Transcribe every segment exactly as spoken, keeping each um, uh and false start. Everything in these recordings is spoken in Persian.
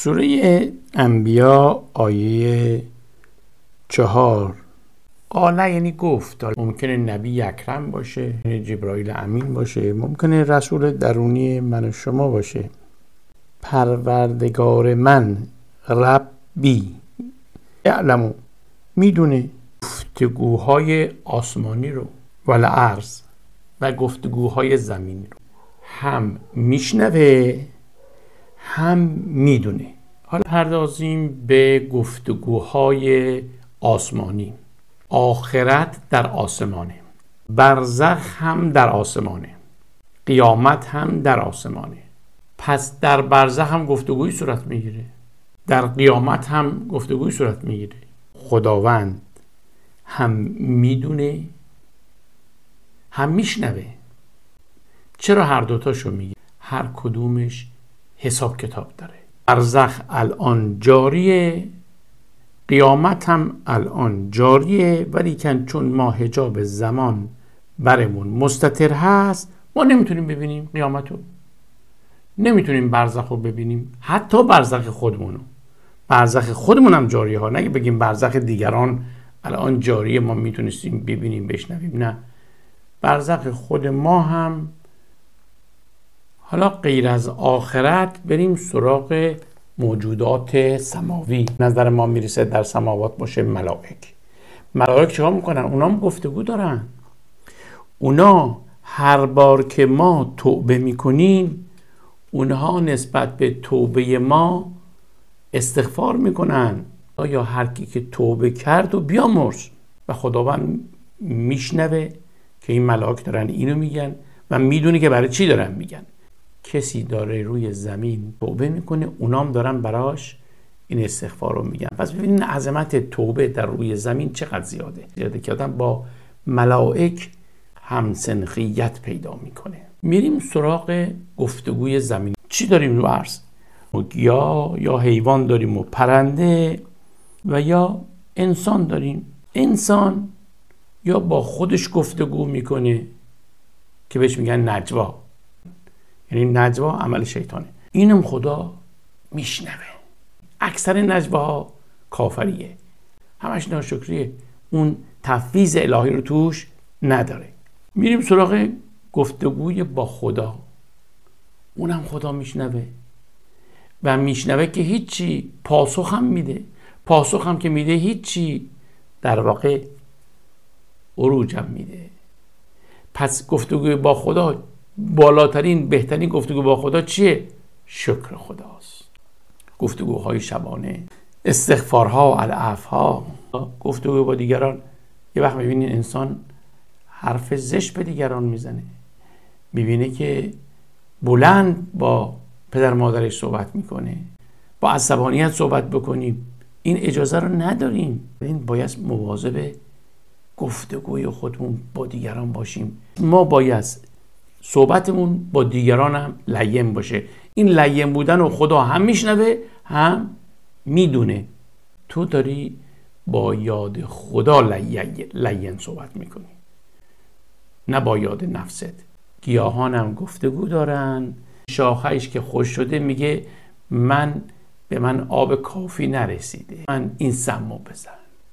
سوره انبیا آیه چهار. قاله یعنی گفت. ممکنه نبی اکرم باشه، جبرائیل امین باشه، ممکنه رسول درونی من و شما باشه. پروردگار من، ربی، یعلمو، میدونه گفتگوهای آسمانی رو والارض و گفتگوهای زمینی رو هم میشنوه هم میدونه. حالا پردازیم به گفتگوهای آسمانی. آخرت در آسمانه، برزخ هم در آسمانه، قیامت هم در آسمانه. پس در برزخ هم گفتگوی صورت میگیره، در قیامت هم گفتگوی صورت میگیره. خداوند هم میدونه هم میشنوه. چرا هر دوتاشو میگه؟ هر کدومش حساب کتاب داره. برزخ الان جاریه، قیامت هم الان جاریه، ولی کن چون ما حجاب زمان برمون مستتر هست، ما نمیتونیم ببینیم قیامتو، نمیتونیم برزخ رو ببینیم، حتی برزخ خودمونو. برزخ خودمون هم جاریه ها، نگه بگیم برزخ دیگران الان جاریه ما میتونستیم ببینیم بشنویم، نه، برزخ خود ما هم. حالا غیر از آخرت بریم سراغ موجودات سماوی. نظر ما میرسه در سماوات باشه ملائک. ملائک چه ها میکنن؟ اونا هم گفتگو دارن. اونا هر بار که ما توبه میکنیم، اونها نسبت به توبه ما استغفار میکنن. یا هر کی که توبه کرد و بیامرز. و خداوند میشنوه که این ملائک دارن اینو میگن و میدونه که برای چی دارن میگن. کسی داره روی زمین توبه میکنه، اونام دارن براش این استغفار رو میگن. پس ببینین عظمت توبه در روی زمین چقدر زیاده. زیاده که آدم با ملائک همسنخیت پیدا میکنه. میریم سراغ گفتگوی زمین. چی داریم رو عرض؟ گیاه یا حیوان داریم و پرنده و یا انسان داریم. انسان یا با خودش گفتگو میکنه که بهش میگن نجوا، یعنی نجوا عمل شیطانه. اینم خدا میشنوه. اکثر نجواها کافریه، همش ناشکریه، اون تفویض الهی رو توش نداره. میریم سراغ گفتگوی با خدا. اونم خدا میشنوه و میشنوه که هیچی، پاسخ هم میده. پاسخ هم که میده هیچی، در واقع عروج هم میده. پس گفتگوی با خدا، بالاترین بهترین گفتگو با خدا چیه؟ شکر خداست. گفتگوهای شبانه، استغفارها، العفوها، گفتگو با دیگران. یه وقت میبینین انسان حرف زشت به دیگران میزنه، میبینه که بلند با پدر مادرش صحبت میکنه، با عصبانیت صحبت بکنیم، این اجازه رو نداریم. این باید مواظب گفتگوی خودمون با دیگران باشیم. ما باید صحبتمون با دیگران هم لین باشه. این لین بودن رو خدا هم میشنوه هم میدونه. تو داری با یاد خدا لین صحبت میکنی، نه با یاد نفست. گیاهان هم گفتگو دارن. شاخه‌اش که خوش شده میگه من به من آب کافی نرسیده، من این سمو بزن.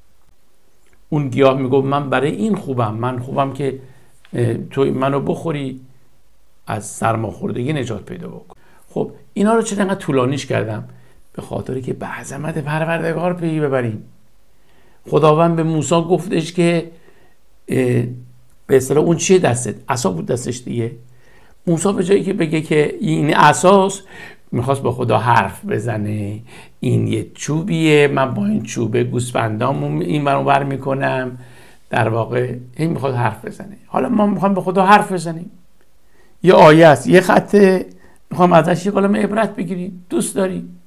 اون گیاه میگه من برای این خوبم، من خوبم که تو منو بخوری، از سرماخوردگی نجات پیدا بکن. خب اینا رو چرا انقدر طولانیش کردم؟ به خاطری که به عظمت پروردگار پی ببریم. خداوند به موسی گفتش که به اصطلاح اون چیه دستت؟ عصا بود دستش دیگه. موسی به جایی که بگه که این عصاست، میخواست با خدا حرف بزنه. این یه چوبیه، من با این چوبه گوسفندامو این ور اون ور میکنم. در واقع این میخواد حرف بزنه. حالا ما میخوایم با خدا حرف بزنیم. یه آیه است، یه خطه، میخوام ازش یه قلم عبرت بگیریم، دوست داری